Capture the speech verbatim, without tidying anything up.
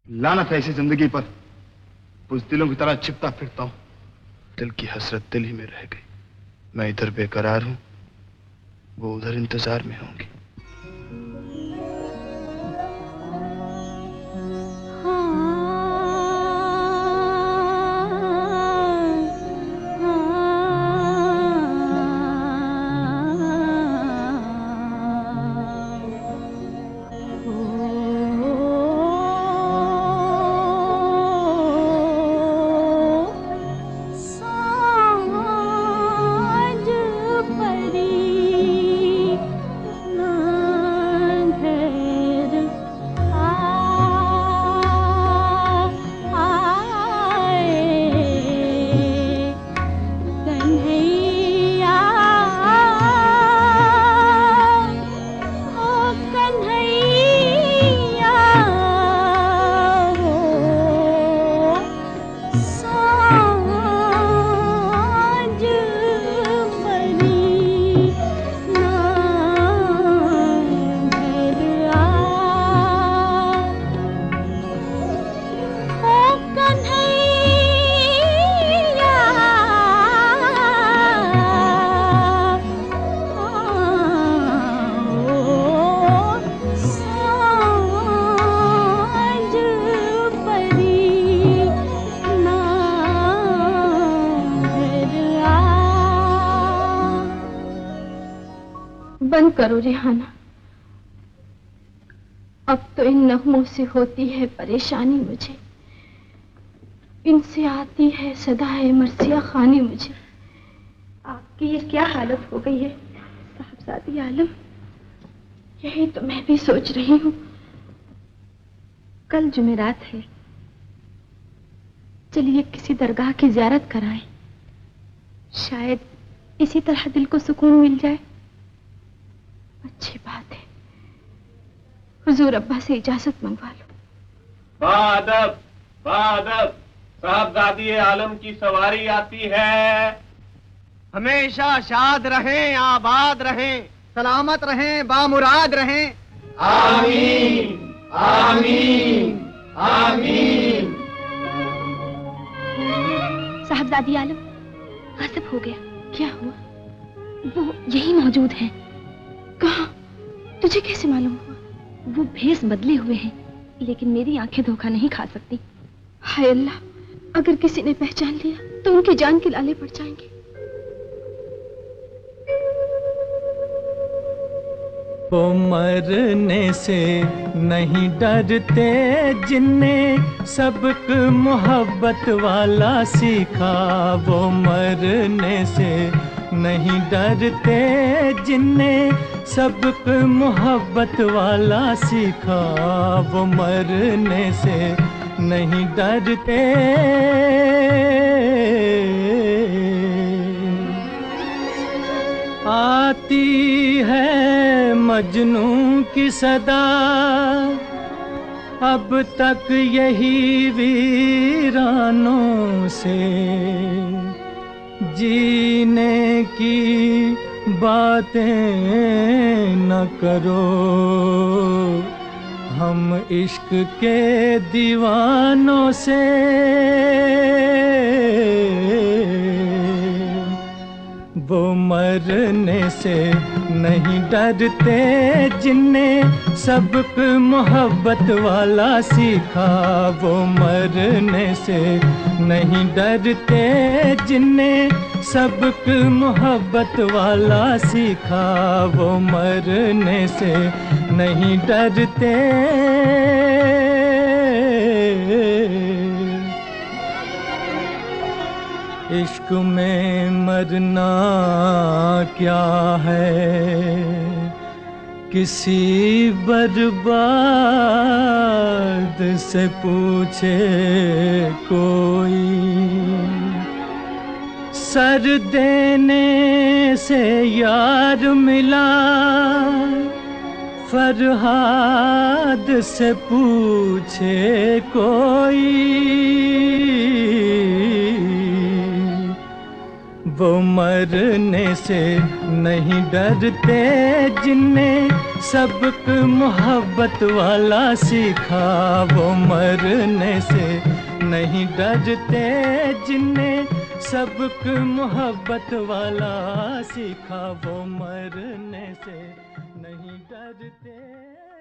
लानत है ऐसी जिंदगी पर, बुज़दिलों की तरह छिपता फिरता हूं। दिल की हसरत दिल ही में रह गई। मैं इधर बेकरार हूं, वो उधर इंतजार में होंगी। बंद करो रिहाना, अब तो इन नगमों से होती है परेशानी मुझे, इनसे आती है सदा है मर्सिया खानी मुझे। आपकी ये क्या हालत हो गई है साहबजादी आलम? यही तो मैं भी सोच रही हूँ। कल जुमेरात है, चलिए किसी दरगाह की ज़ियारत कराएं, शायद इसी तरह दिल को सुकून मिल जाए। अच्छी बात है, हुजूर अब्बा से इजाजत मंगवा लो। बादब बादब, साहबजादी आलम की सवारी आती है। हमेशा शाद रहें, आबाद रहें, सलामत रहें, बामुराद रहें। आमीन आमीन आमीन। साहबजादी आलम, आसिफ हो गया। क्या हुआ? वो यही मौजूद है। कहाँ? तुझे कैसे मालूम हुआ? वो भेस बदले हुए हैं, लेकिन मेरी आंखें धोखा नहीं खा सकती। हाय अल्लाह, अगर किसी ने पहचान लिया तो उनकी जान के लाले पड़ जाएंगे। वो मरने से नहीं डरते जिनने सबक मोहब्बत वाला सीखा। वो मरने से नहीं डरते जिनने सबक मोहब्बत वाला सीखा। वो मरने से नहीं डरते। आती है मजनू की सदा, अब तक यही वीरानों से जीने की बातें न करो। हम इश्क के दीवानों से वो मरने से नहीं डरते जिनने सबक मोहब्बत वाला सीखा। वो मरने से नहीं डरते जिनने सबक मोहब्बत वाला सीखा। वो मरने से नहीं डरते। इश्क में मरना क्या है, किसी बर्बाद से पूछे कोई। सर देने से यार मिला, फरहाद से पूछे कोई। वो मरने से नहीं डरते जिनने सबक मोहब्बत वाला सीखा वो मरने से नहीं डरते जिन्हें सबक मोहब्बत वाला सीखा वो मरने से नहीं डरते।